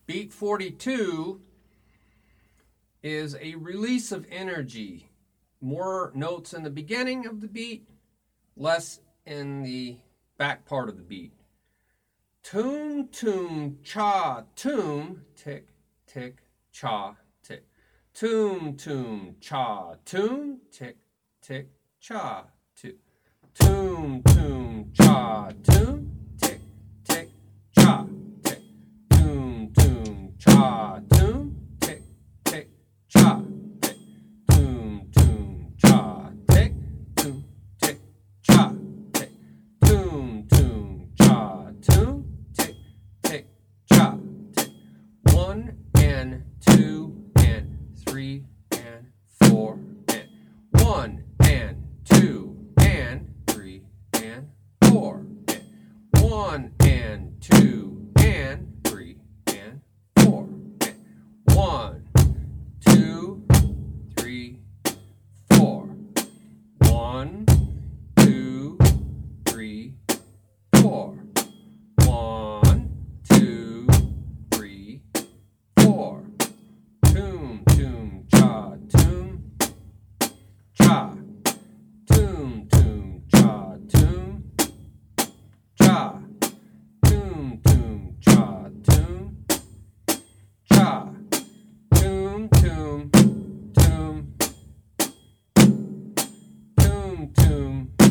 Beat 42 is a release of energy. More notes in the beginning of the beat, less in the back part of the beat. Toom, toom, cha, toom, tick, tick, cha, tick. Toom, toom, cha, toom, tick, tick, cha, tick. Toom, toom, cha, toom, tick, tick, cha, tick. Toom, toom, cha, toom, tick, tick, cha, tick. Toom, toom, cha, tick, toom, tick, cha, tick. Toom, toom, cha, toom, tick, tick, cha, tick. 1 and 2 and 3 and 4 and 1 and 2 and 3 and 4 and 1 and 2 and 3 and 4 and 1, 2, 3, 4. 1, 2, 3, 4. 1, 2, 3, 4. Toom, toom, cha, toom, cha. Toom, toom, cha, toom, cha. Toom, toom, cha, toom, cha. Toom, toom, toom, toom, toom.